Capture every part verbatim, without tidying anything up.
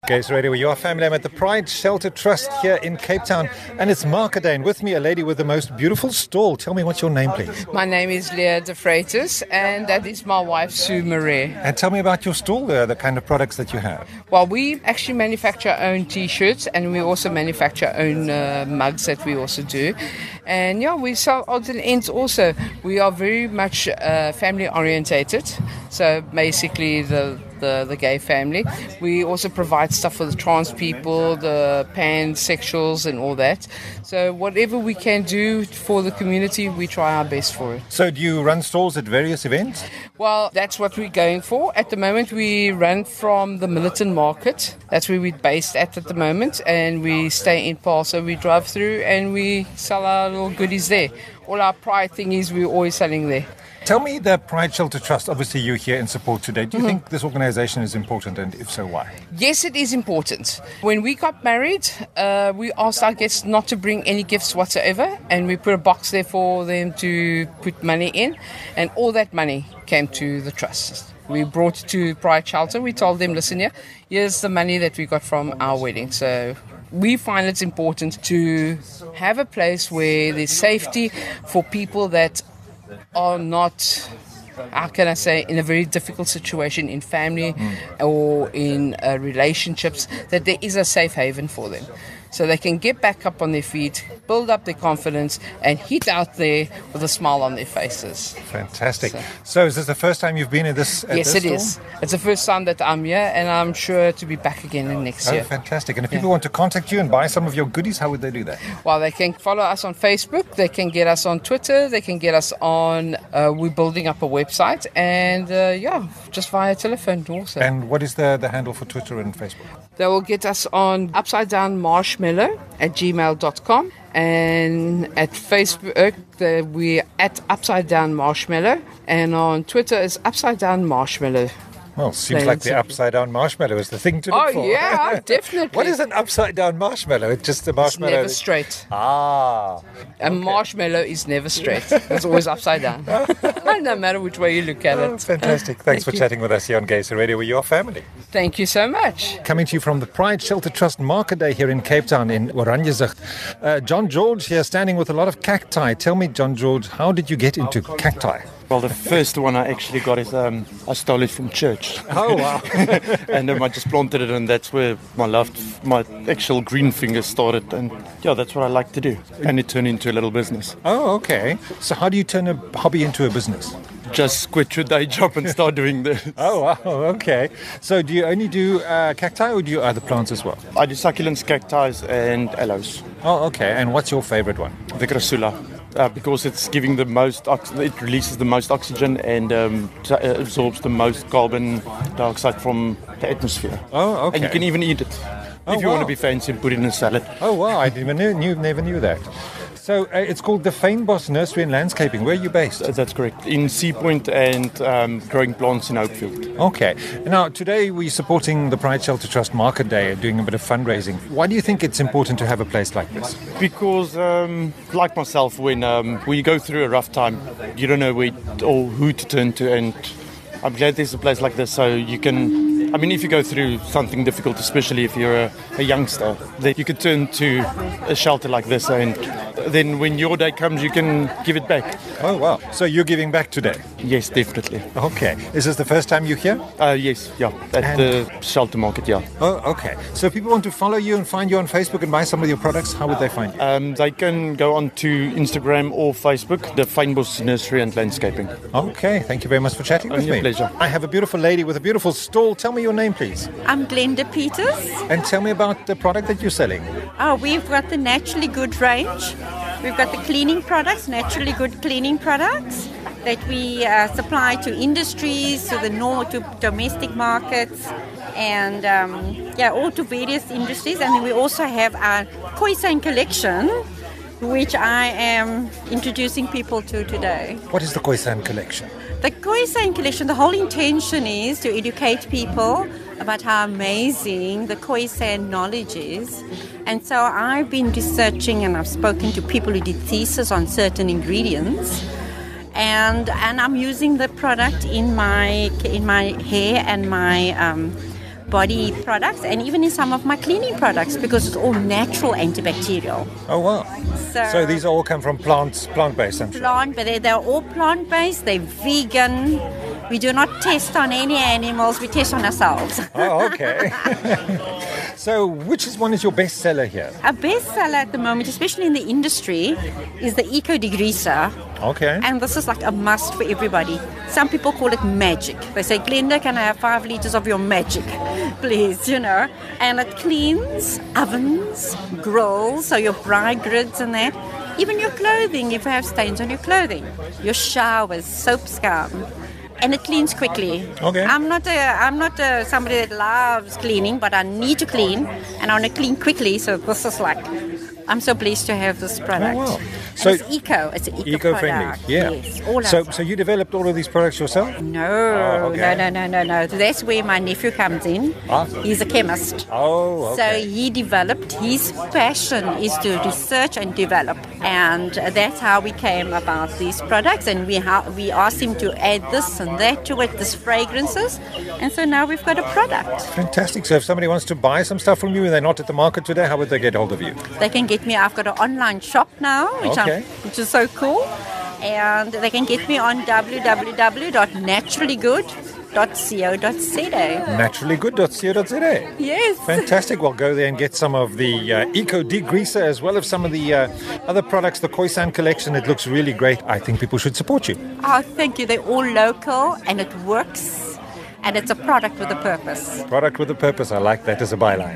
Gaze Radio, your family. I'm at the Pride Shelter Trust here in Cape Town, and it's Market Day, and with me a lady with the most beautiful stall. Tell me what's your name, please. My name is Leah de Freitas, and that is my wife, Sue Marie. And tell me about your stall there, the kind of products that you have. Well, we actually manufacture our own T-shirts, and we also manufacture our own uh, mugs that we also do. And yeah, we sell odds and ends also. We are very much uh, family orientated, so basically the The, the gay family. We also provide stuff for the trans people, the pansexuals and all that. So whatever we can do for the community, we try our best for it. So do you run stalls at various events? Well, that's what we're going for. At the moment, we run from the Milton Market. That's where we're based at at the moment. And we stay in Paarl. So we drive through and we sell our little goodies there. All our Pride thing is we're always selling there. Tell me, the Pride Shelter Trust, obviously you're here in support today. Do you Mm-hmm. think this organisation is important, and if so, why? Yes, it is important. When we got married, uh, we asked our guests not to bring any gifts whatsoever, and we put a box there for them to put money in, and all that money came to the trust. We brought it to Pride Shelter. We told them, listen here, here's the money that we got from our wedding. So we find it's important to have a place where there's safety for people that are not, how can I say, in a very difficult situation in family mm. or in uh, relationships, that there is a safe haven for them. So they can get back up on their feet, build up their confidence, and hit out there with a smile on their faces. Fantastic. So, so is this the first time you've been in this at Yes, this it store? is. It's the first time that I'm here, and I'm sure to be back again in next oh, year. Fantastic. And if yeah. people want to contact you and buy some of your goodies, how would they do that? Well, they can follow us on Facebook, they can get us on Twitter, they can get us on, uh, we're building up a website, and uh, yeah, just via telephone also. And what is the, the handle for Twitter and Facebook? They will get us on Upside Down Marshmallow at gmail dot com, and at Facebook the, we're at Upside Down Marshmallow, and on Twitter is Upside Down Marshmallow. Well, seems like the upside down marshmallow is the thing to look oh, for. Oh yeah, definitely. What is an upside down marshmallow? It's just a marshmallow. It's never straight. Ah. A okay. marshmallow is never straight. It's always upside down. No matter which way you look at oh, it. Fantastic. Thanks Thank for you. chatting with us here on Gaze Radio. We're your family. Thank you so much. Coming to you from the Pride Shelter Trust Market Day here in Cape Town in Oranjezicht. Uh, John George here standing with a lot of cacti. Tell me, John George, how did you get into cacti? Well, the first one I actually got is um, I stole it from church. Oh, wow. and um, I just planted it, and that's where my love, my actual green fingers started. And yeah, that's what I like to do. And it turned into a little business. Oh, okay. So how do you turn a hobby into a business? Just quit your day job and start doing this. Oh, wow. Okay. So do you only do uh, cacti, or do you do other plants as well? I do succulents, cacti, and aloes. Oh, okay. And what's your favorite one? The crassula. Uh, because it's giving the most, ox- it releases the most oxygen and um, t- uh, absorbs the most carbon dioxide from the atmosphere. Oh, okay. And you can even eat it oh, if you wow. want to be fancy and put it in a salad. Oh wow! I never knew, knew never knew that. So uh, it's called the Fynbos Nursery and Landscaping. Where are you based? Uh, that's correct. In Sea Point and um, growing plants in Oakfield. Okay. Now today we're supporting the Pride Shelter Trust Market Day, doing a bit of fundraising. Why do you think it's important to have a place like this? Because, um, like myself, when um, when you go through a rough time, you don't know where or who to turn to, and I'm glad there's a place like this so you can. I mean, if you go through something difficult, especially if you're a, a youngster, then you can turn to a shelter like this, and then when your day comes, you can give it back. Oh, wow. So you're giving back today? Yes, definitely. Okay. Is this the first time you're here? Uh, yes, yeah, at and the shelter market, yeah. Oh, okay. So if people want to follow you and find you on Facebook and buy some of your products, how would they find you? Um, they can go on to Instagram or Facebook, the Fynbos Nursery and Landscaping. Okay. Thank you very much for chatting with me. me. Pleasure. I have a beautiful lady with a beautiful stall. Tell me your name, please. I'm Glenda Peters. And tell me about the product that you're selling. Oh, we've got the Naturally Good range. We've got the cleaning products, Naturally Good cleaning products that we uh, supply to industries, to the normal, to domestic markets, and um, yeah, all to various industries. And then we also have our Khoisan collection, which I am introducing people to today. What is the Khoisan collection? The Khoisan collection, the whole intention is to educate people about how amazing the Khoisan knowledge is. And so I've been researching and I've spoken to people who did thesis on certain ingredients. And and I'm using the product in my in my hair and my um, body products and even in some of my cleaning products because it's all natural antibacterial. Oh, wow. So, So these all come from plants, plant-based, I'm sure. plant, but they, they're all plant-based, they're vegan. We do not test on any animals, we test on ourselves. Oh, okay. So which is one is your best seller here? Our best seller at the moment, especially in the industry, is the Eco Degreaser. Okay. And this is like a must for everybody. Some people call it magic. They say, Glenda, can I have five liters of your magic, please, you know? And it cleans ovens, grills, so your fry grids and that. Even your clothing, if you have stains on your clothing. Your showers, soap scum. And it cleans quickly. Okay. I'm not a, I'm not a, somebody that loves cleaning, but I need to clean, and I want to clean quickly. So this is like, I'm so pleased to have this product. Oh, wow. And So it's eco. It's an eco eco-friendly, product. yeah. Yes, all so, outside. so you developed all of these products yourself? No, Oh, okay. no, no, no, no, no. That's where my nephew comes in. Ah. He's a chemist. Oh, okay. So he developed, his passion is to research and develop. And that's how we came about these products. And we ha- we asked him to add this and that to it, these fragrances. And so now we've got a product. Fantastic. So if somebody wants to buy some stuff from you and they're not at the market today, how would they get hold of you? They can get me, I've got an online shop now, which, Okay. I'm, which is so cool. And they can get me on w w w dot naturally good dot co dot z a. naturally good dot co dot z a. Yes. Fantastic. Well, go there and get some of the uh, Eco Degreaser as well as some of the uh, other products, the Khoisan collection. It looks really great. I think people should support you. Oh, thank you. They're all local and it works. And it's a product with a purpose. Product with a purpose. I like that as a byline.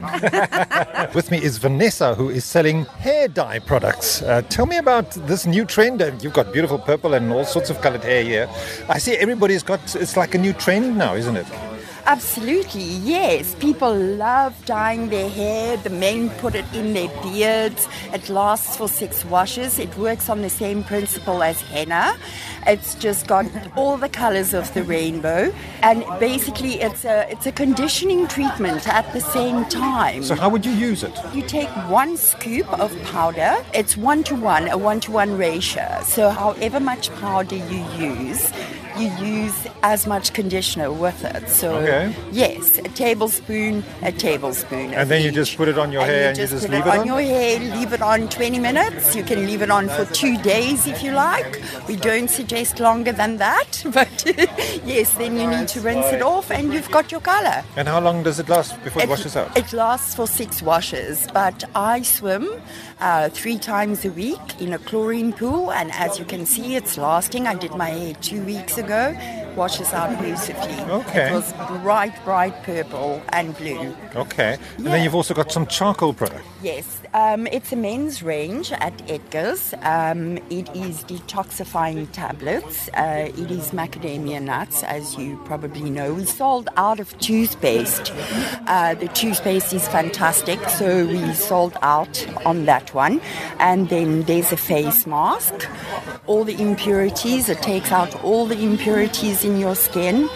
With me is Vanessa, who is selling hair dye products. Uh, tell me about this new trend. Uh, You've got beautiful purple and all sorts of colored hair here. I see everybody's got, it's like a new trend now, isn't it? Absolutely, yes. People love dyeing their hair. The men put it in their beards. It lasts for six washes. It works on the same principle as henna. It's just got all the colors of the rainbow. And basically, it's a, it's a conditioning treatment at the same time. So how would you use it? You take one scoop of powder. It's one to one, a one to one ratio. So however much powder you use, you use as much conditioner with it. So Okay. yes, a tablespoon, a tablespoon. And of then you each. just put it on your And hair you and you just put leave it it on on? your hair. Leave it on twenty minutes. You can leave it on for two days if you like. We don't suggest longer than that, but yes, then you need to rinse it off, and you've got your color. And how long does it last before it, washes out? It lasts for six washes, but I swim uh, three times a week in a chlorine pool, and as you can see, it's lasting. I did my hair two weeks ago. Washes out beautifully. Okay. It was bright, bright purple and blue. Okay. And Yeah. then you've also got some charcoal product. Yes, um, it's a men's range at Edgar's. Um, it is detoxifying tablets. Uh, it is macadamia nuts, as you probably know. We sold out of toothpaste. Uh, the toothpaste is fantastic, so we sold out on that one. And then there's a face mask. All the impurities, it takes out all the impurities in your skin.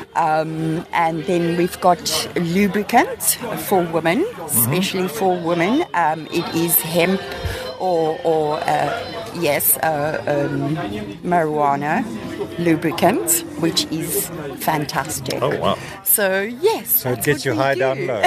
Um, and then we've got lubricant for women, especially for women. Um, it is hemp or, or uh, yes, uh, um, marijuana lubricant, which is fantastic. Oh, wow. So, yes. So it that's gets what you we high do. down low.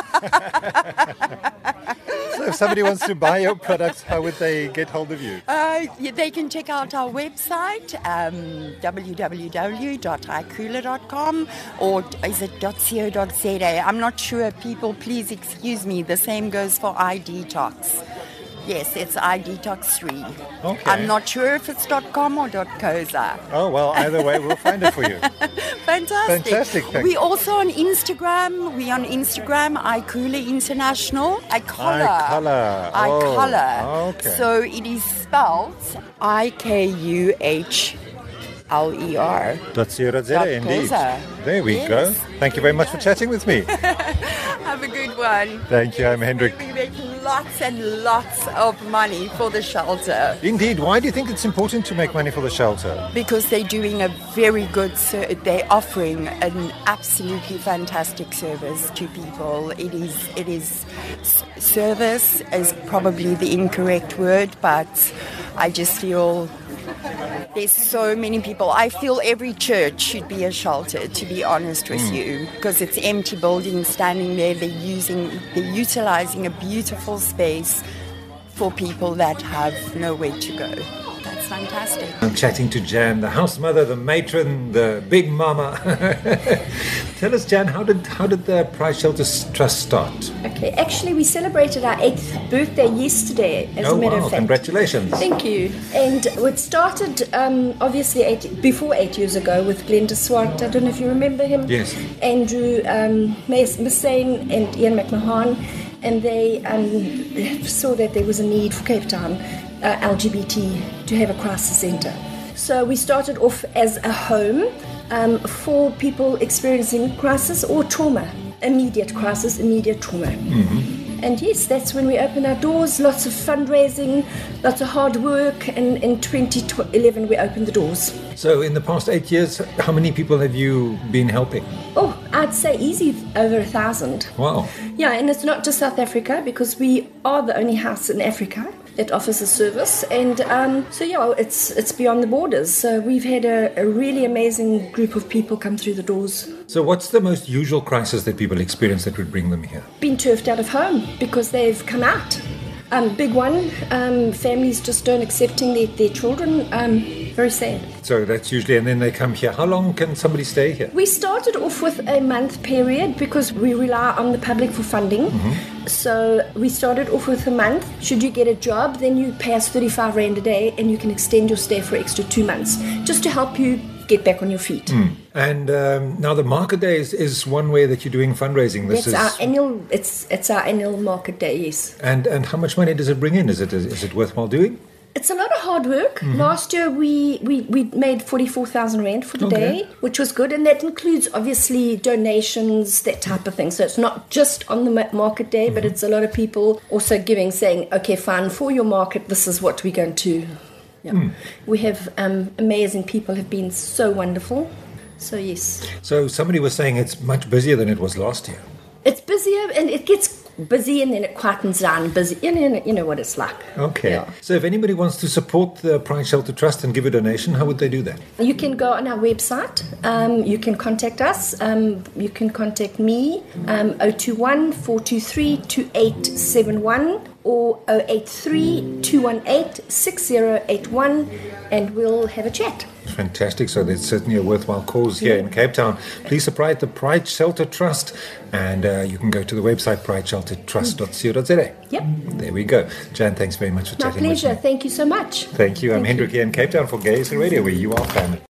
So if somebody wants to buy your products, how would they get hold of you? Uh, yeah, they can check out our website, um, w w w dot ikula dot com, or is it .co dot z a? I'm not sure. People, please excuse me. The same goes for iDetox. Yes, it's iDetox three. Okay. I'm not sure if it's .com or .coza. Oh, well, either way, we'll find it for you. Fantastic. Fantastic, thanks. We also on Instagram. We on Instagram, iKula International. iColor. iColor. Oh, iColor. okay. So it is spelled I K U H L E R. Dot co dot z Dot a, indeed. Coza. There we Yes. go. Thank you very much for chatting with me. Have a good one. Thank you. I'm Hendrik. We make lots and lots of money for the shelter Indeed. Why do you think it's important to make money for the shelter? because they're doing a very good. Ser- they're offering an absolutely fantastic service to people. It is. It is. s- Service is probably the incorrect word, but I just feel There's so many people. I feel every church should be a shelter, to be honest with mm. you, because it's empty buildings standing there. They're using, they're utilizing a beautiful space for people that have nowhere to go. That's fantastic. I'm chatting to Jan, the house mother, the matron, the big mama. Tell us, Jan, how did how did the Pride Shelter Trust start? Okay, actually we celebrated our eighth birthday yesterday, as oh, a matter wow. of fact. Congratulations. Thank you. And it started um, obviously eight, before eight years ago with Glenda Swart. I don't know if you remember him. Yes. Andrew um, Massane and Ian McMahon. And they um, saw that there was a need for Cape Town uh, L G B T to have a crisis centre. So we started off as a home um, for people experiencing crisis or trauma, immediate crisis, immediate trauma. Mm-hmm. And yes, that's when we opened our doors, lots of fundraising, lots of hard work, and in twenty eleven we opened the doors. So in the past eight years, how many people have you been helping? Oh, I'd say easy over a thousand. Wow. Yeah, and it's not just South Africa, because we are the only house in Africa that offers a service. And um, so, yeah, it's it's beyond the borders. So we've had a, a really amazing group of people come through the doors. So what's the most usual crisis that people experience that would bring them here? Being turfed out of home because they've come out. Um, big one, um, families just don't accepting their, their children. Um, very sad. So that's usually, and then they come here. How long can somebody stay here? We started off with a month period because we rely on the public for funding. Mm-hmm. So we started off with a month. Should you get a job, then you pay us thirty-five rand a day and you can extend your stay for extra two months just to help you get back on your feet. Mm. And um, now the market day is, is one way that you're doing fundraising. This That's is our annual. It's it's our annual market day. Yes. And and how much money does it bring in? Is it is it worthwhile doing? It's a lot of hard work. Mm-hmm. Last year we, we, we made forty-four thousand rand for the okay. day, which was good. And that includes obviously donations, that type of thing. So it's not just on the market day, mm-hmm. but it's a lot of people also giving, saying, okay, fine, for your market, this is what we're going to. Yeah. Mm. We have um, amazing people, have been so wonderful. So yes. So somebody was saying it's much busier than it was last year. It's busier and it gets busy and then it quietens down. Busy, you know, you know what it's like. Okay. Yeah. So if anybody wants to support the Pride Shelter Trust and give a donation, how would they do that? You can go on our website. Um, you can contact us. Um, you can contact me, um, zero two one, four two three, two eight seven one or zero eight three, two one eight, six zero eight one, and we'll have a chat. Fantastic. So there's certainly a worthwhile cause here yeah. in Cape Town. Please support the Pride Shelter Trust, and uh, you can go to the website pride shelter trust dot co dot za. Yep. There we go. Jan, thanks very much for My chatting with me. My pleasure. Thank you so much. Thank you. Thank I'm Hendrik you. here in Cape Town for Gay S A Radio, where you are family.